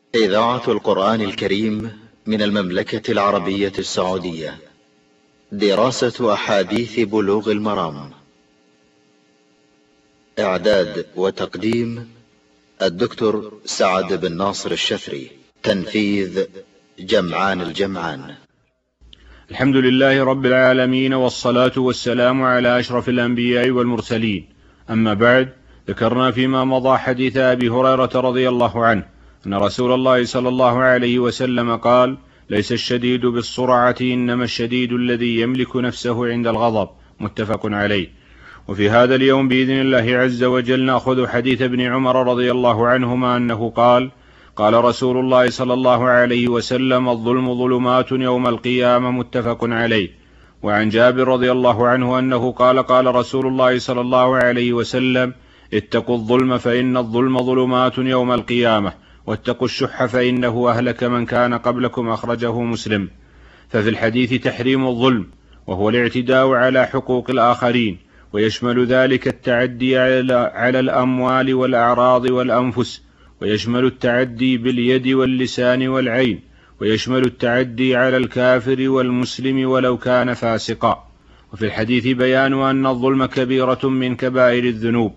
إذاعة القرآن الكريم من المملكة العربية السعودية. دراسة أحاديث بلوغ المرام. إعداد وتقديم الدكتور سعد بن ناصر الشفري. تنفيذ جمعان الجمعان. الحمد لله رب العالمين، والصلاة والسلام على أشرف الأنبياء والمرسلين. أما بعد، ذكرنا فيما مضى حديث أبي هريرة رضي الله عنه أن رسول الله صلى الله عليه وسلم قال: ليس الشديد بالسرعة، إنما الشديد الذي يملك نفسه عند الغضب. متفق عليه. وفي هذا اليوم بإذن الله عز وجل نأخذ حديث ابن عمر رضي الله عنهما أنه قال: قال رسول الله صلى الله عليه وسلم: الظلم ظلمات يوم القيامة. متفق عليه. وعن جابر رضي الله عنه أنه قال: قال رسول الله صلى الله عليه وسلم: اتقوا الظلم فإن الظلم ظلمات يوم القيامة، واتقوا الشح فإنه أهلك من كان قبلكم. أخرجه مسلم. ففي الحديث تحريم الظلم، وهو الاعتداء على حقوق الآخرين، ويشمل ذلك التعدي على الأموال والأعراض والأنفس، ويشمل التعدي باليد واللسان والعين، ويشمل التعدي على الكافر والمسلم ولو كان فاسقا. وفي الحديث بيان أن الظلم كبيرة من كبائر الذنوب.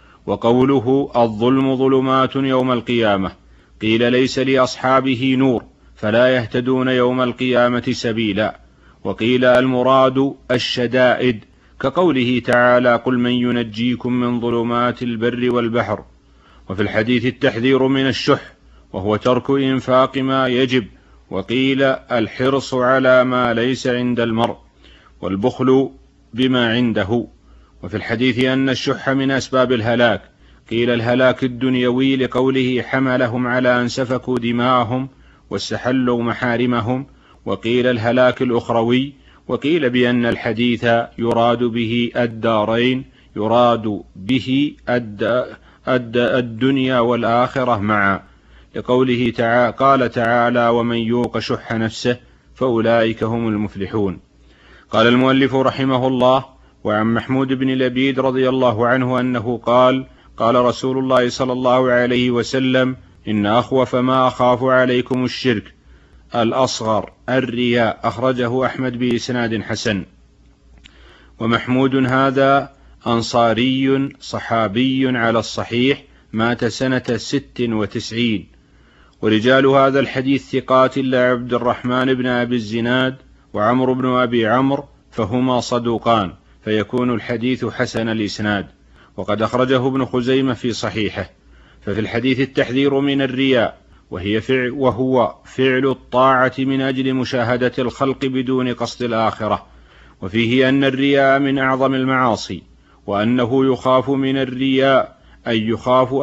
وقوله: الظلم ظلمات يوم القيامة، قيل: ليس لأصحابه نور فلا يهتدون يوم القيامة سبيلا. وقيل: المراد الشدائد، كقوله تعالى: قل من ينجيكم من ظلمات البر والبحر. وفي الحديث التحذير من الشح، وهو ترك إنفاق ما يجب. وقيل: الحرص على ما ليس عند المرء، والبخل بما عنده. وفي الحديث أن الشح من أسباب الهلاك. قيل: الهلاك الدنيوي، لقوله: حملهم على أن سفكوا دماءهم واستحلوا محارمهم. وقيل: الهلاك الأخروي. وقيل بأن الحديث يراد به الدارين، يراد به الدنيا والآخرة معا، لقوله قال تعالى: ومن يوق شح نفسه فأولئك هم المفلحون. قال المؤلف رحمه الله: وعن محمود بن لبيد رضي الله عنه أنه قال: قال رسول الله صلى الله عليه وسلم: إن أخوف ما أخاف عليكم الشرك الأصغر الرياء. أخرجه أحمد بإسناد حسن. ومحمود هذا أنصاري صحابي على الصحيح، مات سنة 96. ورجال هذا الحديث ثقات إلا عبد الرحمن بن أبي الزناد وعمرو بن أبي عمرو، فهما صدوقان، فيكون الحديث حسن الإسناد. وقد أخرجه ابن خزيمة في صحيحه. ففي الحديث التحذير من الرياء، وهو فعل الطاعة من أجل مشاهدة الخلق بدون قصد الآخرة. وفيه أن الرياء من أعظم المعاصي، وأنه يخاف من الرياء أن يخاف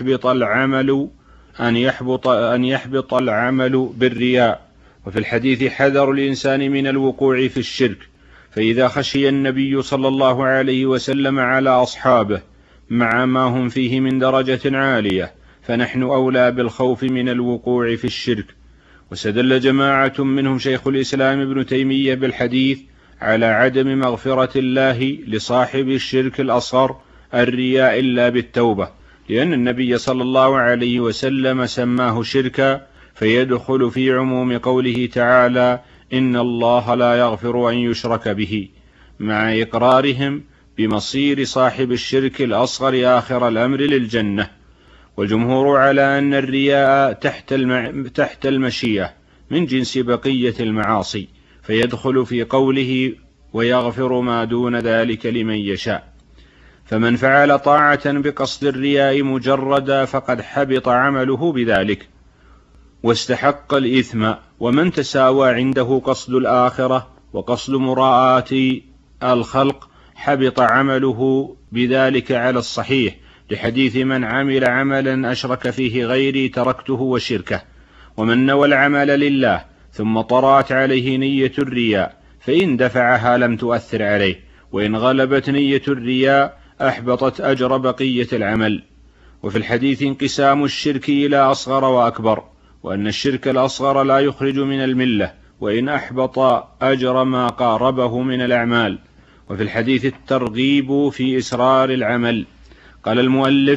أن يحبط العمل بالرياء. وفي الحديث حذر الإنسان من الوقوع في الشرك، فإذا خشي النبي صلى الله عليه وسلم على أصحابه مع ما هم فيه من درجة عالية، فنحن أولى بالخوف من الوقوع في الشرك. وسدل جماعة منهم شيخ الإسلام ابن تيمية بالحديث على عدم مغفرة الله لصاحب الشرك الأصغر الرياء إلا بالتوبة، لأن النبي صلى الله عليه وسلم سماه شركا، فيدخل في عموم قوله تعالى: إن الله لا يغفر أن يشرك به، مع إقرارهم بمصير صاحب الشرك الأصغر آخر الأمر للجنة. والجمهور على أن الرياء تحت المشيئة من جنس بقية المعاصي، فيدخل في قوله: ويغفر ما دون ذلك لمن يشاء. فمن فعل طاعة بقصد الرياء مجردا فقد حبط عمله بذلك واستحق الإثم. ومن تساوى عنده قصد الآخرة وقصد مراءة الخلق حبط عمله بذلك على الصحيح، لحديث: من عمل عملا أشرك فيه غيري تركته وشركه. ومن نوى العمل لله ثم طرأت عليه نية الرياء، فإن دفعها لم تؤثر عليه، وإن غلبت نية الرياء أحبطت أجر بقية العمل. وفي الحديث انقسام الشرك إلى أصغر وأكبر، وأن الشرك الأصغر لا يخرج من الملة، وإن أحبط أجر ما قاربه من الأعمال. وفي الحديث الترغيب في إسرار العمل. قال المؤلف: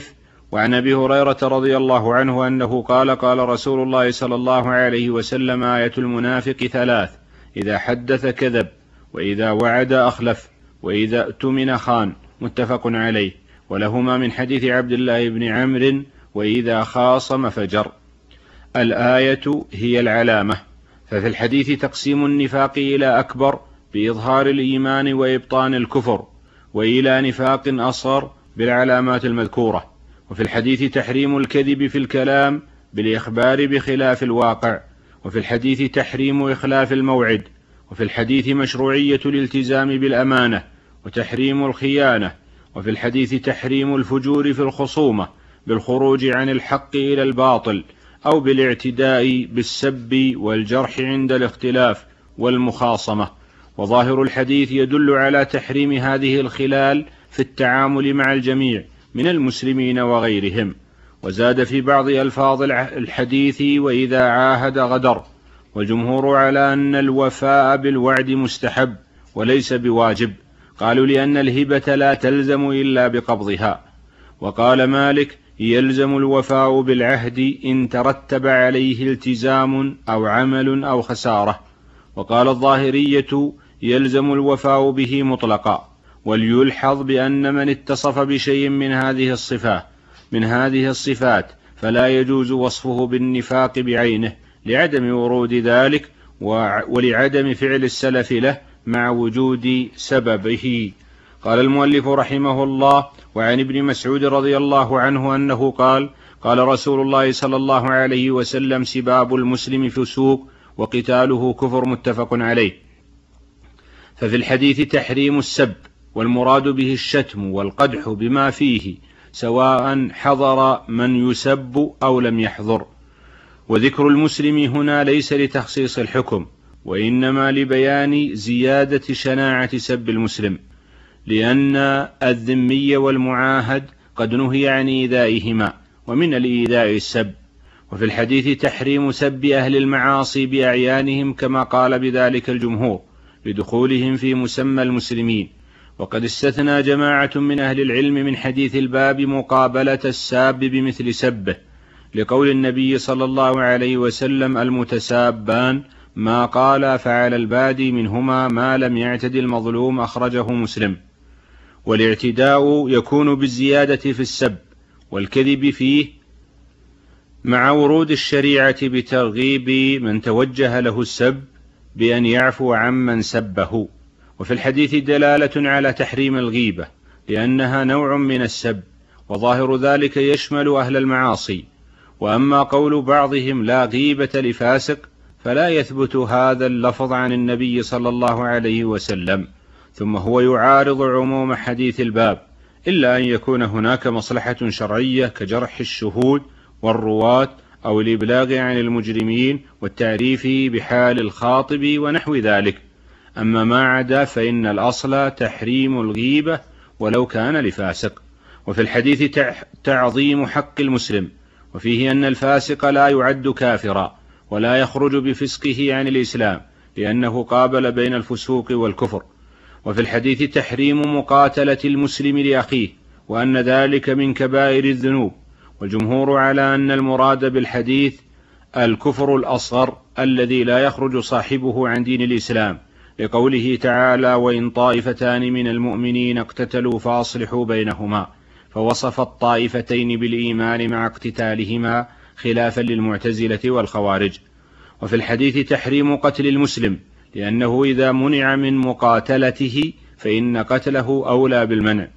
وعن أبي هريرة رضي الله عنه أنه قال قال رسول الله صلى الله عليه وسلم: آية المنافق 3: إذا حدث كذب، وإذا وعد أخلف، وإذا اؤتمن خان. متفق عليه. ولهما من حديث عبد الله بن عمرو: وإذا خاصم فجر. الآية هي العلامة. ففي الحديث تقسيم النفاق إلى أكبر بإظهار الإيمان وإبطان الكفر، وإلى نفاق أصغر بالعلامات المذكورة. وفي الحديث تحريم الكذب في الكلام بالإخبار بخلاف الواقع. وفي الحديث تحريم إخلاف الموعد. وفي الحديث مشروعية الالتزام بالأمانة وتحريم الخيانة. وفي الحديث تحريم الفجور في الخصومة بالخروج عن الحق إلى الباطل، أو بالاعتداء بالسب والجرح عند الاختلاف والمخاصمة. وظاهر الحديث يدل على تحريم هذه الخلال في التعامل مع الجميع من المسلمين وغيرهم. وزاد في بعض ألفاظ الحديث: وإذا عاهد غدر. والجمهور على أن الوفاء بالوعد مستحب وليس بواجب، قالوا لأن الهبة لا تلزم إلا بقبضها. وقال مالك: يلزم الوفاء بالعهد إن ترتب عليه التزام أو عمل أو خسارة. وقال الظاهرية: يلزم الوفاء به مطلقا. وليلحظ بأن من اتصف بشيء من هذه الصفات فلا يجوز وصفه بالنفاق بعينه لعدم ورود ذلك ولعدم فعل السلف له مع وجود سببه. قال المؤلف رحمه الله: وعن ابن مسعود رضي الله عنه أنه قال: قال رسول الله صلى الله عليه وسلم: سباب المسلم فسوق وقتاله كفر. متفق عليه. ففي الحديث تحريم السب، والمراد به الشتم والقدح بما فيه، سواء حضر من يسب أو لم يحضر. وذكر المسلم هنا ليس لتخصيص الحكم، وإنما لبيان زيادة شناعة سب المسلم، لأن الذمي والمعاهد قد نهي عن إيذائهما، ومن الإيذاء السب. وفي الحديث تحريم سب أهل المعاصي بأعيانهم كما قال بذلك الجمهور لدخولهم في مسمى المسلمين. وقد استثنى جماعة من أهل العلم من حديث الباب مقابلة الساب بمثل سبه، لقول النبي صلى الله عليه وسلم: المتسابان ما قال فعلى البادي منهما ما لم يعتد المظلوم. أخرجه مسلم. والاعتداء يكون بالزيادة في السب والكذب فيه، مع ورود الشريعة بترغيب من توجه له السب بأن يعفو عمن سبه. وفي الحديث دلالة على تحريم الغيبة لأنها نوع من السب، وظاهر ذلك يشمل أهل المعاصي. وأما قول بعضهم لا غيبة لفاسق فلا يثبت هذا اللفظ عن النبي صلى الله عليه وسلم، ثم هو يعارض عموم حديث الباب، إلا أن يكون هناك مصلحة شرعية كجرح الشهود والرواة أو الإبلاغ عن المجرمين والتعريف بحال الخاطب ونحو ذلك. أما ما عدا فإن الأصل تحريم الغيبة ولو كان لفاسق. وفي الحديث تعظيم حق المسلم، وفيه أن الفاسق لا يعد كافرا ولا يخرج بفسقه عن الإسلام لأنه قابل بين الفسوق والكفر. وفي الحديث تحريم مقاتلة المسلم لأخيه، وأن ذلك من كبائر الذنوب. والجمهور على أن المراد بالحديث الكفر الأصغر الذي لا يخرج صاحبه عن دين الإسلام، لقوله تعالى: وإن طائفتان من المؤمنين اقتتلوا فأصلحوا بينهما، فوصف الطائفتين بالإيمان مع اقتتالهما خلافا للمعتزلة والخوارج. وفي الحديث تحريم قتل المسلم، لأنه إذا منع من مقاتلته فإن قتله أولى بالمنع.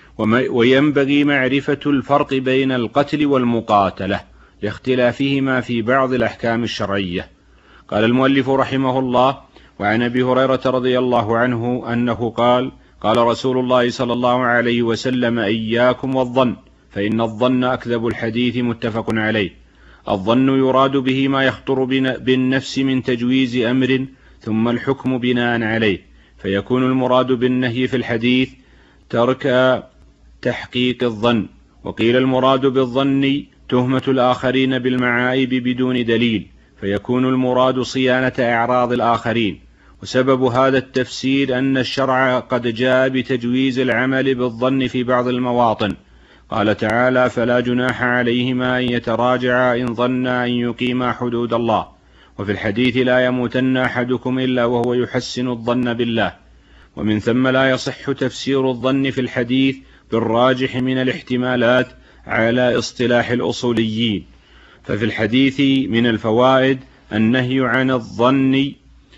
وينبغي معرفة الفرق بين القتل والمقاتلة لاختلافهما في بعض الأحكام الشرعية. قال المؤلف رحمه الله: وعن أبي هريرة رضي الله عنه أنه قال: قال رسول الله صلى الله عليه وسلم: إياكم والظن، فإن الظن أكذب الحديث. متفق عليه. الظن يراد به ما يخطر بالنفس من تجويز أمر ثم الحكم بناء عليه، فيكون المراد بالنهي في الحديث ترك تحقيق الظن. وقيل المراد بالظن تهمة الآخرين بالمعائب بدون دليل، فيكون المراد صيانة أعراض الآخرين. وسبب هذا التفسير أن الشرع قد جاء بتجويز العمل بالظن في بعض المواطن، قال تعالى: فلا جناح عليهما أن يتراجعا إن ظنا أن يقيما حدود الله. وفي الحديث: لا يموتن أحدكم إلا وهو يحسن الظن بالله. ومن ثم لا يصح تفسير الظن في الحديث بالراجح من الاحتمالات على اصطلاح الأصوليين. ففي الحديث من الفوائد النهي عن الظن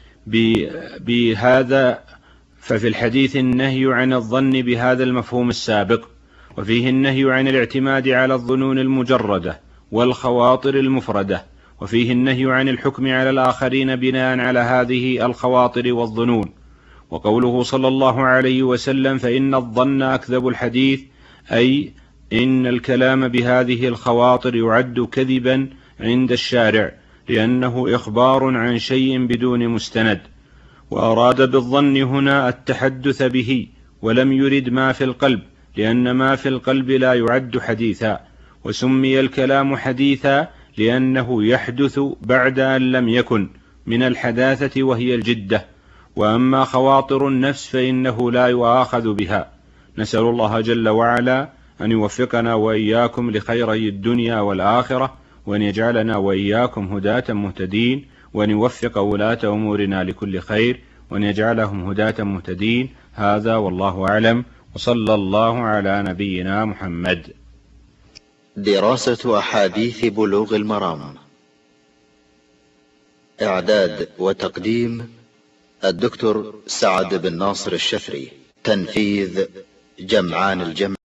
بهذا المفهوم السابق، وفيه النهي عن الاعتماد على الظنون المجردة والخواطر المفردة، وفيه النهي عن الحكم على الآخرين بناء على هذه الخواطر والظنون. وقوله صلى الله عليه وسلم: فإن الظن أكذب الحديث، أي إن الكلام بهذه الخواطر يعد كذبا عند الشارع، لأنه إخبار عن شيء بدون مستند. وأراد بالظن هنا التحدث به، ولم يرد ما في القلب، لأن ما في القلب لا يعد حديثا. وسمي الكلام حديثا لأنه يحدث بعد أن لم يكن، من الحداثة وهي الجدة. وأما خواطر النفس فإنه لا يؤاخذ بها. نسأل الله جل وعلا أن يوفقنا وإياكم لخيري الدنيا والآخرة، وأن يجعلنا وإياكم هداة مهتدين، وأن يوفق ولاة أمورنا لكل خير، وأن يجعلهم هداة مهتدين. هذا والله أعلم، وصلى الله على نبينا محمد. دراسة أحاديث بلوغ المرام. إعداد وتقديم الدكتور سعد بن ناصر الشفري. تنفيذ جمعان الجمع.